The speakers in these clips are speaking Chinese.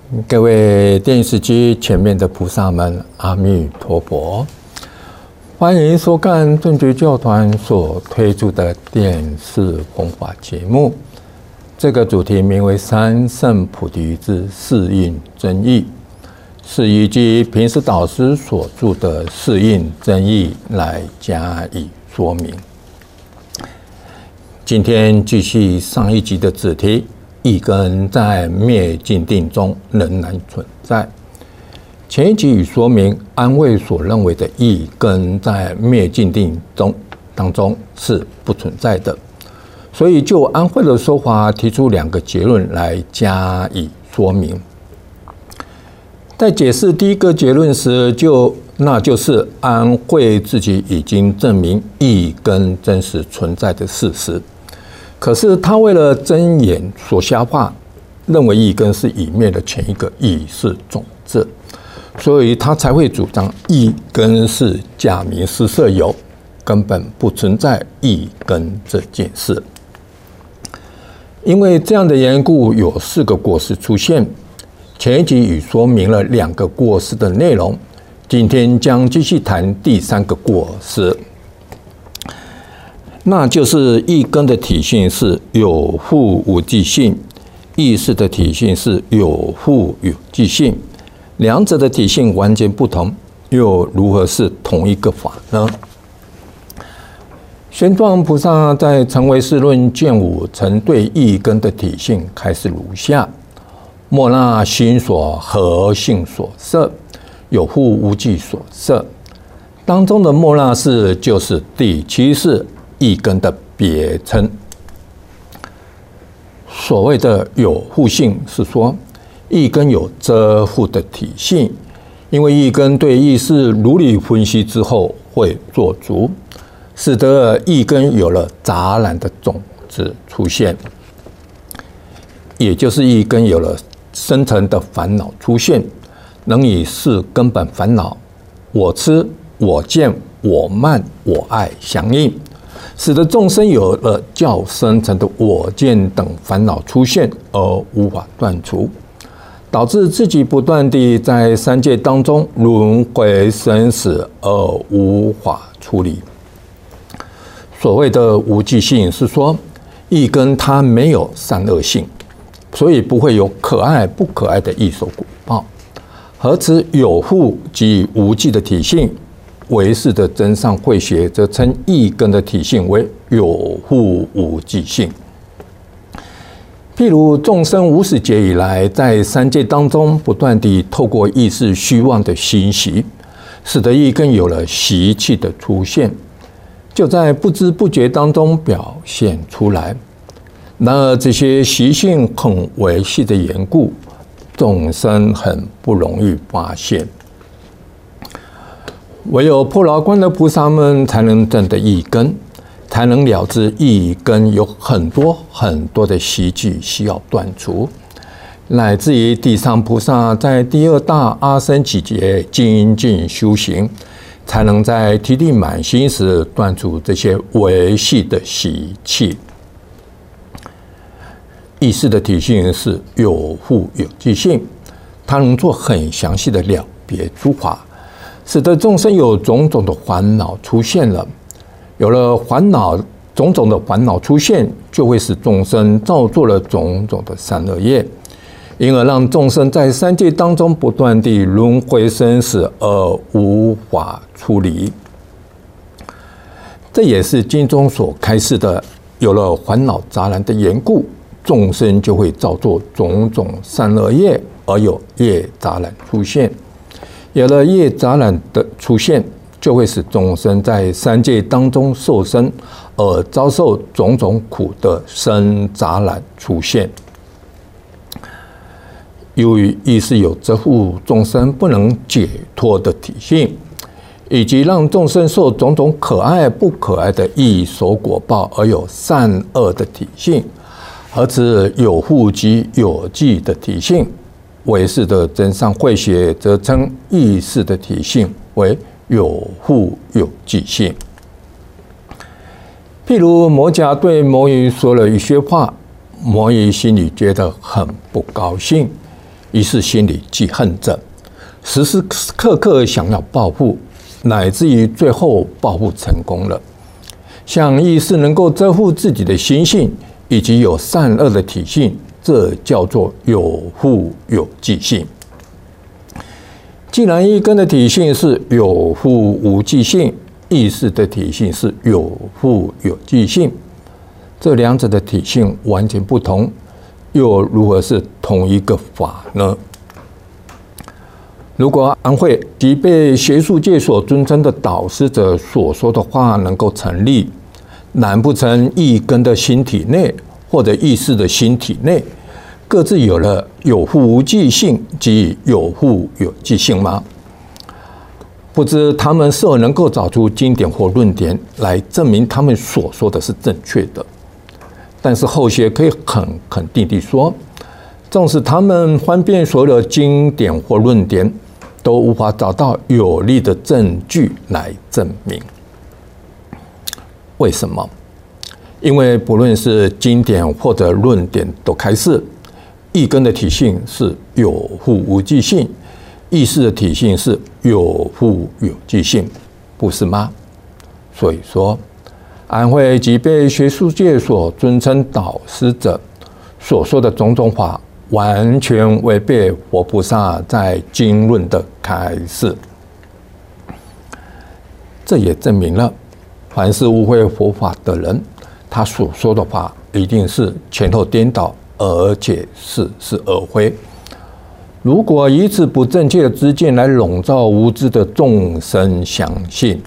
各位电视机前面的菩萨们，阿弥陀佛！欢迎收看顿觉教团所推出的电视弘法节目。这个主题名为“三圣菩提之四印真义”，是依据平时导师所著的《四印真义》来加以说明。今天继续上一集的主题，义根在灭尽定中仍然存在。前一集已说明，安慧所认为的义根在灭尽定当中是不存在的，所以就安慧的说法提出两个结论来加以说明。在解释第一个结论时，那就是安慧自己已经证明义根真实存在的事实。可是他为了睁眼说瞎话，认为义根是已灭的前一个意识种子，所以他才会主张义根是假名实色有，根本不存在义根这件事。因为这样的缘故，有4个过失出现。前一集已说明了2个过失的内容，今天将继续谈第3个过失。那就是义根的体性是有覆无记性，意识的体性是有覆有记性，两者的体性完全不同，又如何是同一个法呢？玄奘菩萨在《成唯识论》卷5曾对义根的体性开示如下：莫那心所合性所摄，有覆无记所摄。当中的莫那识就是第7识义根的别称。所谓的有覆性，是说义根有遮覆的体性，因为义根对意识如理分析之后会做足，使得义根有了杂染的种子出现，也就是义根有了深层的烦恼出现，能以4根本烦恼我痴、我见、我慢、我爱相应，使得众生有了较深层的我见等烦恼出现而无法断除，导致自己不断地在3界当中轮回生死而无法处理。所谓的无记性，是说义根它没有善恶性，所以不会有可爱不可爱的异熟果报。何止有覆及无记的体性，唯识的真上慧学则称义根的体性为有覆无记性。譬如众生无始劫以来，在3界当中不断地透过意识虚妄的熏习，使得义根有了习气的出现，就在不知不觉当中表现出来。然而这些习性很微细的缘故，众生很不容易发现。唯有破牢关的菩萨们才能证得义根，才能了知义根有很多很多的习气需要断除，乃至于地藏菩萨在第2大阿僧祇劫精进修行，才能在提地满心时断除这些微细的习气。意识的体性是有覆有记性，它能做很详细的了别诸法，使得众生有种种的烦恼出现了。有了种种的烦恼出现，就会使众生造作了种种的善恶业，因而让众生在3界当中不断地轮回生死而无法出离。这也是经中所开示的，有了烦恼杂染的缘故，众生就会造作种种善恶业，而有业杂染出现。有了业杂染的出现，就会使众生在3界当中受生，而遭受种种苦的生杂染出现。由于意识有遮覆众生不能解脱的体性，以及让众生受种种可爱不可爱的异熟果报而有善恶的体性，而此有覆及有记的体性，唯识的真上慧学则称意识的体性为有覆有记性。譬如摩羯对摩尼说了一些话，摩尼心里觉得很不高兴， 于是心里记恨着，时时刻刻想要报复，乃至于最后报复成功了。像意识能够遮护自己的心性，以及有善恶的体性，这叫做有护有记性。既然一根的体性是有护无记性，意识的体性是有护有记性，这两者的体性完全不同，又如何是同一个法呢？如果安慧及被学术界所尊称的导师者所说的话能够成立，难不成一根的心体内或者意识的心体内各自有了有护无记性及有护有记性吗？不知他们是否能够找出经典或论点来证明他们所说的是正确的。但是后学可以很肯定地说，纵使他们翻遍所有的经典或论点，都无法找到有力的证据来证明。为什么？因为不论是经典或者论点都开示，一根的体性是有护无记性，意识的体性是有护有记性，不是吗？所以说，安慧及被学术界所尊称导师者所说的种种法，完全违背佛菩萨在经论的开示。这也证明了，凡是误会佛法的人，他所说的话一定是前后颠倒，而且似是而非。如果以此不正确的知见来笼罩无知的众生相信，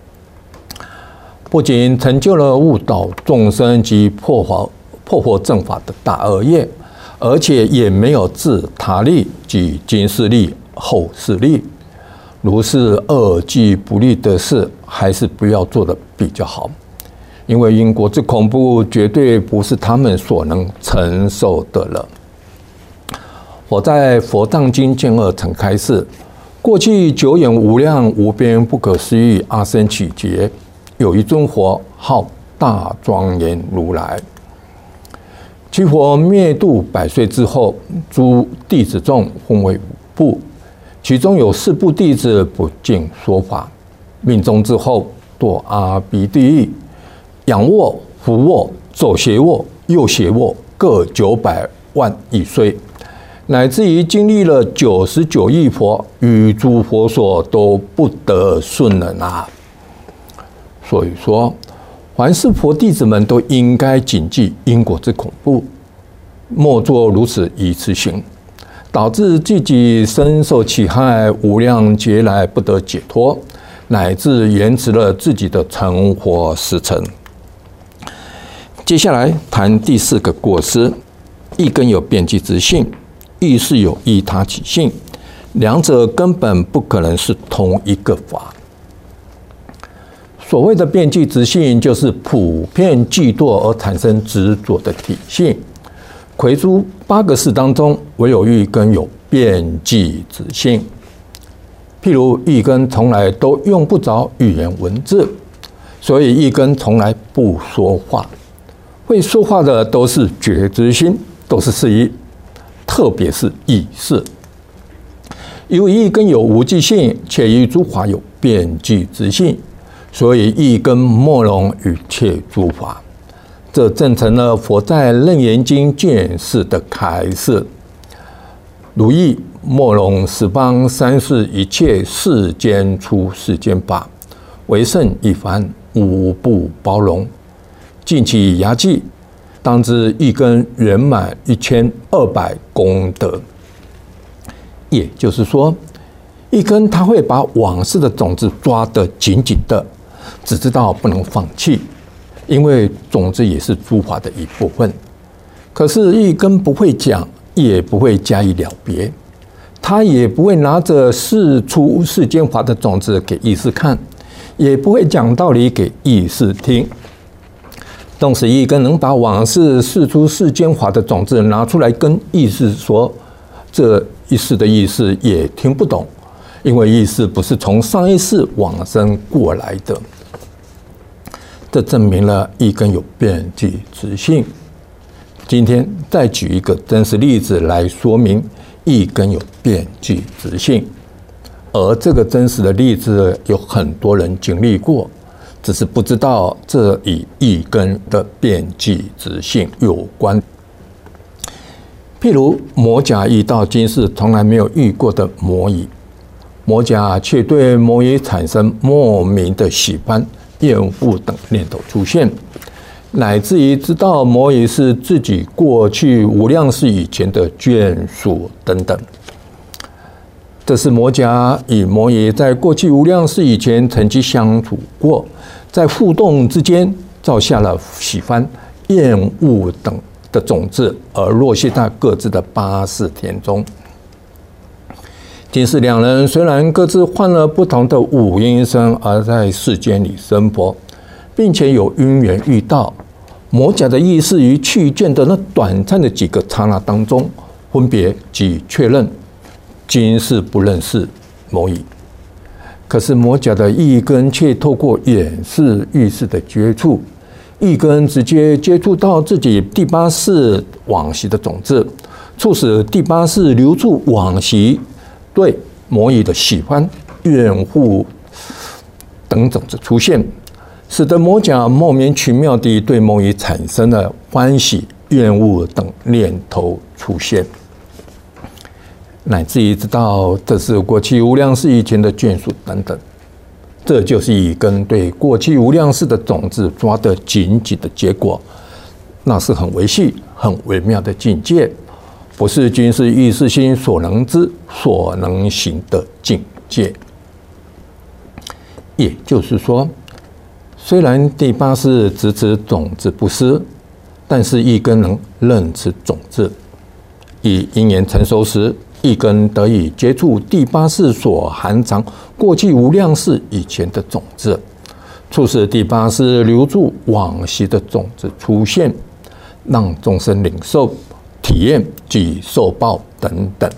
不仅成就了误导众生及破佛正法的大恶业，而且也没有自他利及今世利、后世利。如是恶计不利的事，还是不要做的比较好，因为因果之恐怖绝对不是他们所能承受的了。我在《佛藏经卷2》曾开示，过去久远无量无边不可思议阿僧祇劫，有一尊佛号大庄严如来。其佛灭度100岁之后，诸弟子众分为5部，其中有4部弟子不敬说法，命终之后堕阿鼻地狱，仰卧、俯卧、左斜卧、右斜卧，各900万亿岁，乃至于经历了99亿佛与诸佛所都不得顺忍啊！所以说，凡是佛弟子们都应该谨记因果之恐怖，莫作如此愚痴行，导致自己深受其害，无量劫来不得解脱，乃至延迟了自己的成佛时辰。接下来谈第4个过失：一根有遍计之性，意识有依他起性，两者根本不可能是同一个法。所谓的遍计之性，就是普遍嫉妒而产生执着的体性。魁诸8个识当中，唯有一根有遍计之性。譬如一根从来都用不着语言文字，所以一根从来不说话。会说话的都是觉知心，都是事意，特别是意识。由于一根有无记性，且于诸法有遍计之性，所以一根莫容一切诸法。这证成了佛在《楞严经》卷4的开示：如意莫容十方三世一切世间出世间法，唯圣一凡，无不包容。尽其牙计，当知一根圆满1200功德。也就是说，一根他会把往事的种子抓得紧紧的，只知道不能放弃，因为种子也是诸法的一部分。可是一根不会讲，也不会加以了别，他也不会拿着世出世间法的种子给意识看，也不会讲道理给意识听。纵使一根能把往事世出世间法的种子拿出来跟意识说，这一世的意识也听不懂，因为意识不是从上一世往生过来的。这证明了一根有遍计之性。今天再举一个真实例子来说明意根有遍计执性，而这个真实的例子有很多人经历过，只是不知道这与意根的遍计执性有关。譬如魔甲遇到今世从来没有遇过的魔乙，魔甲却对魔乙产生莫名的喜欢、厌恶等念头出现，乃至于知道魔乙是自己过去无量世以前的眷属等等。这是魔甲与魔乙在过去无量世以前曾经相处过，在互动之间造下了喜欢、厌恶等的种子，而落谢在各自的八世田中。今世两人虽然各自换了不同的五阴身，而在世间里生活，并且有因缘遇到，魔甲的意识于去见的那短暂的几个刹那当中，分别即确认今世不认识魔乙。可是魔甲的意根却透过眼识意识的接触，意根直接接触到自己第八世往昔的种子，促使第八世留住往昔对魔乙的喜欢、怨恶等种子出现，使得魔甲莫名其妙地对魔乙产生了欢喜、厌恶等念头出现，乃至于知道这是过去无量世以前的眷属等等。这就是意根对过去无量世的种子抓得紧紧的结果，那是很微细、很微妙的境界，不是今世意识心所能知、所能行的境界。也就是说，虽然第八世直指种子不失，但是意根能认知种子，以因缘成熟时，意根得以接触第八世所含藏过去无量世以前的种子，促使第八世留住往昔的种子出现，让众生领受、体验及受报等等。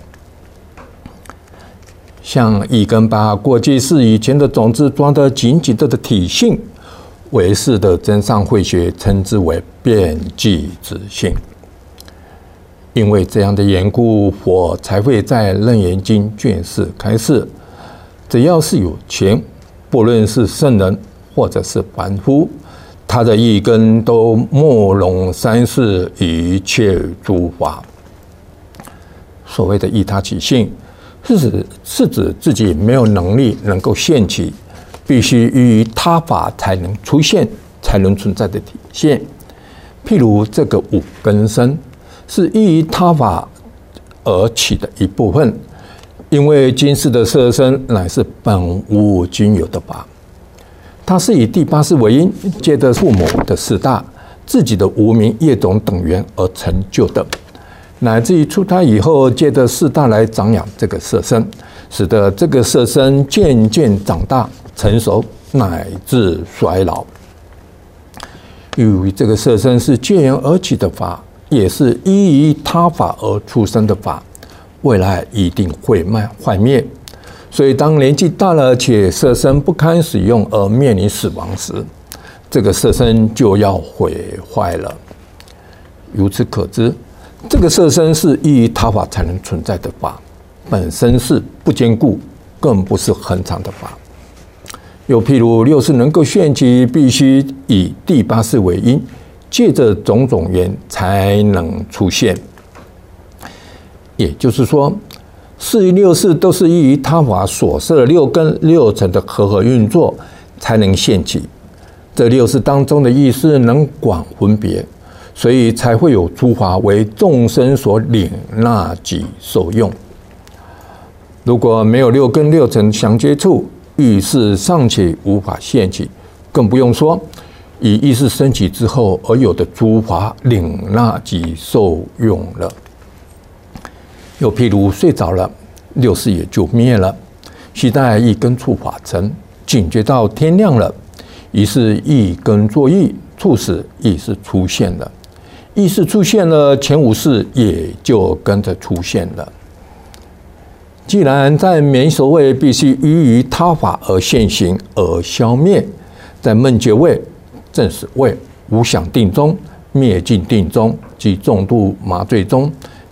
像意根把过去世以前的种子抓得紧紧的体性，唯识的真上慧学称之为遍计执性。因为这样的缘故，佛才会在《楞严经》卷4开示：只要是有情，不论是圣人或者是凡夫，他的意根都没容三世一切诸法。所谓的依他起性，是指自己没有能力能够现起，必须依于他法才能出现、才能存在的体现。譬如这个五根身，是依于他法而起的一部分，因为今世的色身乃是本无均有的法，它是以第八世为因，借着父母的四大、自己的无明业种等缘而成就的，乃至于出胎以后，借着四大来长养这个色身，使得这个色身渐渐长大、成熟，乃至衰老。由于这个色身是借缘而起的法，也是依于他法而出生的法，未来一定会坏灭。所以当年纪大了且色身不堪使用而面临死亡时，这个色身就要毁坏了。由此可知，这个色身是依于他法才能存在的法，本身是不坚固，更不是恒常的法。又譬如六识能够现起，必须以第八识为因，借着种种缘才能出现。也就是说，四欲六识都是依于他法所设六根六尘的合运作才能现起。这六识当中的意识能广分别，所以才会有诸法为众生所领纳及受用。如果没有六根六尘相接触，意识尚且无法现起，更不用说以意识升起之后而有的诸法领纳及受用了。又譬如睡着了，六识也就灭了，须待一根触法尘，警觉到天亮了，于是一根作意，促使意识出现了。意识出现了，前五识也就跟着出现了。既然在免所谓必须依于他法而现行而消灭，在梦觉位、正死位、无想定中、灭尽定中及重度麻醉中，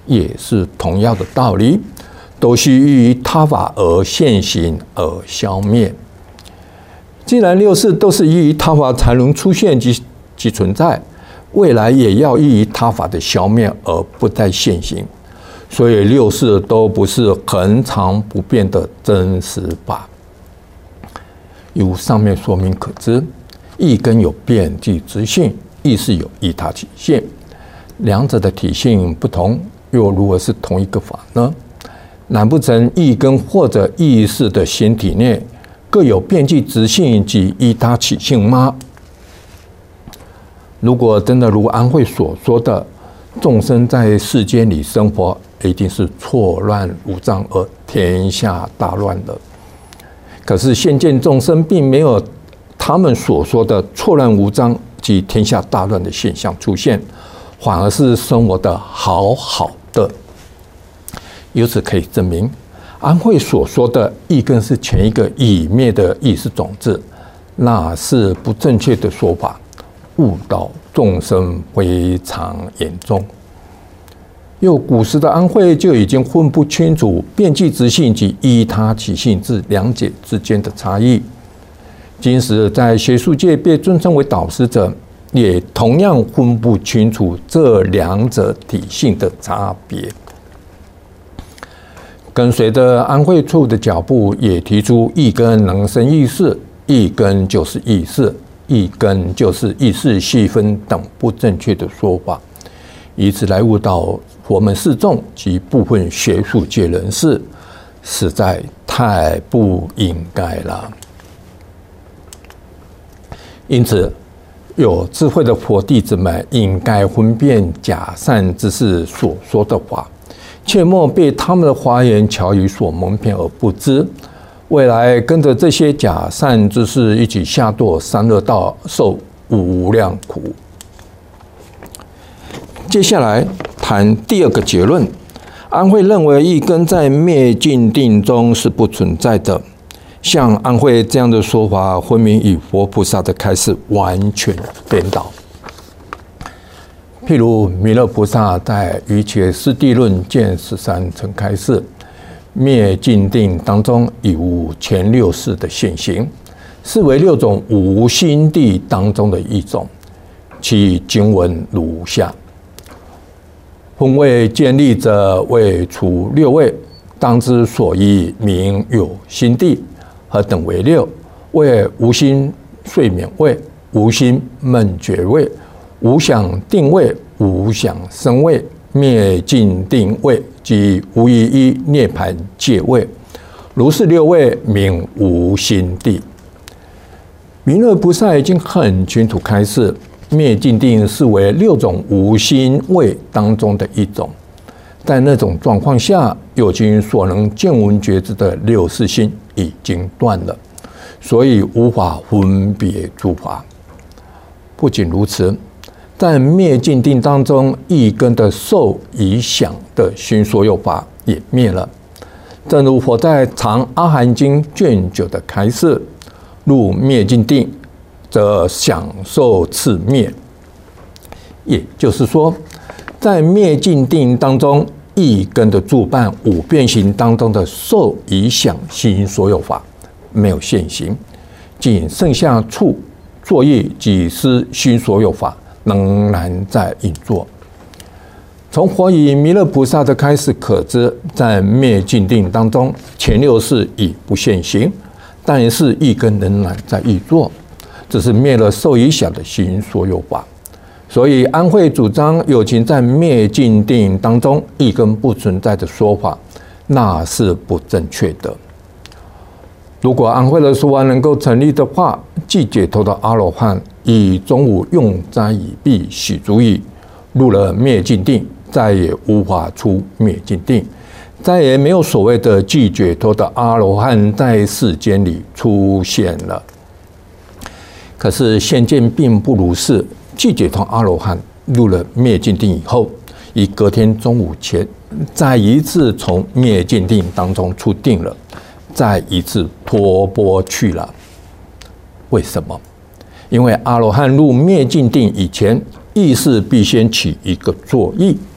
也是同样的道理，都是依于他法而现行而消灭。既然六事都是依于他法才能出现及存在，未来也要依于他法的消灭而不再现行，所以六事都不是恒常不变的真实法。由上面说明可知，一根有变即直性，意识有依他体性，两者的体性不同，又如何是同一个法呢？难不成一根或者意识的形体内各有变即直性及依他体性吗？如果真的如安慧所说的，众生在世间里生活，一定是错乱无章而天下大乱了。可是现见众生并没有他们所说的错乱无章及天下大乱的现象出现，反而是生活的好好的。由此可以证明，安慧所说的一根是前一个已灭的意识种子，那是不正确的说法，误导众生非常严重。又古时的安慧就已经分不清楚变即直性及依他体性这两者之间的差异。今时在学术界被尊称为导师者，也同样分不清楚这两者体性的差别。跟随着安慧处的脚步，也提出一根能生意识，一根就是意识，一根就是意识细分等不正确的说法，以此来误导佛门四众及部分学术界人士，实在太不应该了。因此，有智慧的佛弟子们应该分辨假善之士所说的话，切莫被他们的花言巧语所蒙骗而不知，未来跟着这些假善之士一起下堕三恶道，受无量苦。接下来谈第二个结论，安慧认为一根在灭尽定中是不存在的。像安慧这样的说法，分明与佛菩萨的开示完全颠倒。譬如弥勒菩萨在《瑜伽师地论》卷13曾开示，灭尽定当中已无前六识的现行，是为六种无心地当中的一种。其经文如下：分位建立者为除六位，当之所依名有心地，何等为六？为无心睡眠位、无心闷觉位、无想定位、无想生位、灭尽定位及无一一涅盘界位。如是六位名无心地。弥勒菩萨已经很清楚开示，灭尽定是为六种无心位当中的一种，在那种状况下，有情所能见闻觉知的六识心已经断了，所以无法分别诸法。不仅如此，在灭尽定当中，一根的受与想的心所有法也灭了。正如佛在《长阿含经》卷9的开示，入灭尽定，则享受次灭。也就是说，在灭尽定当中，一根的助伴五变行当中的受与想心所有法没有现行，仅剩下处、作业及思心所有法仍然在运作。从佛与弥勒菩萨的开示可知，在灭尽定当中，前六识已不现行，但是一根仍然在运作，只是灭了受与想的心所有法。所以安慧主张有情在灭尽定当中一根不存在的说法，那是不正确的。如果安慧的说法能够成立的话，既解脱的阿罗汉以中午用斋以毕洗足矣，入了灭尽定，再也无法出灭尽定，再也没有所谓的既解脱的阿罗汉在世间里出现了。可是现见并不如是，既解脱阿罗汉入了灭尽定以后，于隔天中午前，再一次从灭尽定当中出定了，再一次脱波去了。为什么？因为阿罗汉入灭尽定以前，意识必先起一个作意，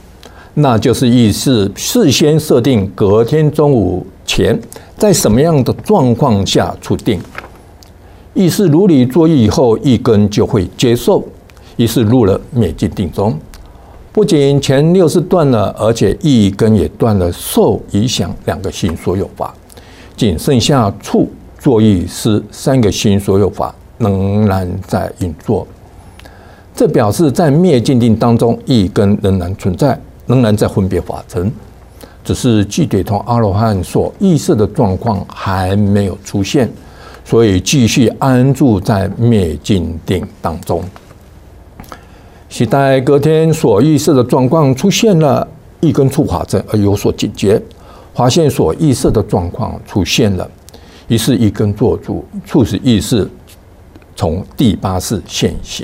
那就是意识事先设定隔天中午前在什么样的状况下出定，意识如理作意以后，意根就会接受，于是入了灭尽定中。不仅前6识断了，而且意根也断了受影响2个心所有法，仅剩下处、作意、识3个心所有法仍然在运作。这表示在灭尽定当中，意根仍然存在，仍然在分别法尘，只是寂觉通阿罗汉所意识的状况还没有出现，所以继续安住在灭尽定当中。期待隔天所意识的状况出现了，意根触法尘而有所警觉，发现所意识的状况出现了，于是意根做主，促使意识从第8识现行。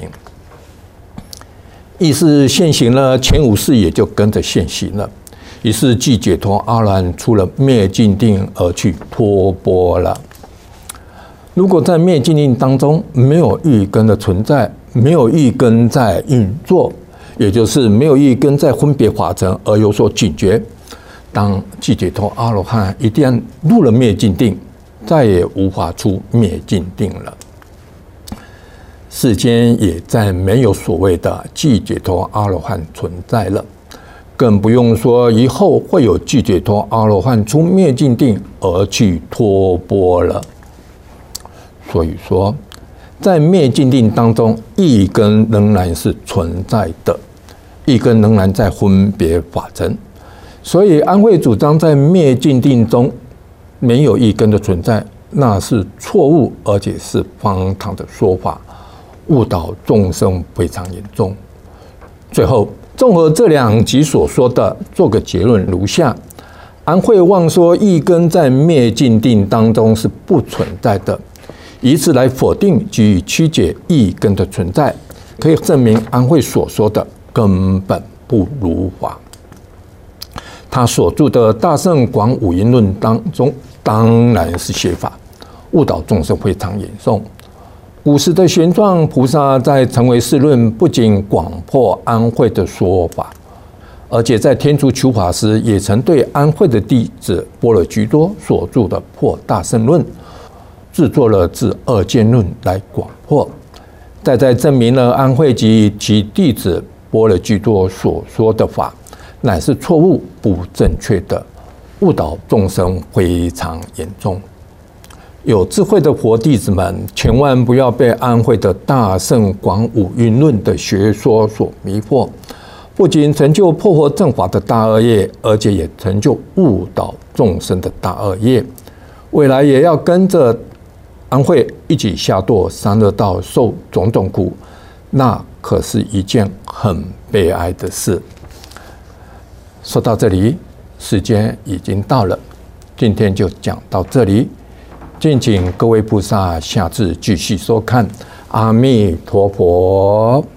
意识现行了，前5识也就跟着现行了，于是寂觉通阿罗汉出了灭尽定而去托钵了。如果在灭尽定当中没有意根的存在，没有意根在运作，也就是没有意根在分别法尘而有所警觉，当寂觉通阿罗汉一旦入了灭尽定，再也无法出灭尽定了。世间也再没有所谓的寂觉通阿罗汉存在了，更不用说以后会有寂觉通阿罗汉出灭尽定而去托钵了。所以说，在灭尽定当中，意根仍然是存在的，意根仍然在分别法尘。所以安慧主张在灭尽定中没有意根的存在，那是错误而且是荒唐的说法，误导众生非常严重。最后，综合这2集所说的，做个结论如下：安慧妄说意根在灭尽定当中是不存在的，以此来否定及曲解意根的存在，可以证明安慧所说的根本不如法。他所著的《大乘广五音论》当中，当然是邪法，误导众生非常严重。古时的玄奘菩萨在《成唯识论》不仅广破安慧的说法，而且在天竺求法时，也曾对安慧的弟子般若居多所著的《破大乘论》制作了至2见论来广破，在证明了安慧及其弟子般若居多所说的法乃是错误不正确的，误导众生非常严重。有智慧的佛弟子们，千万不要被安慧的大乘广五蕴论的学说所迷惑，不仅成就破佛正法的大恶业，而且也成就误导众生的大恶业。未来也要跟着安慧一起下堕三恶道，受种种苦，那可是一件很悲哀的事。说到这里，时间已经到了，今天就讲到这里，敬请各位菩萨下次继续收看。阿弥陀佛。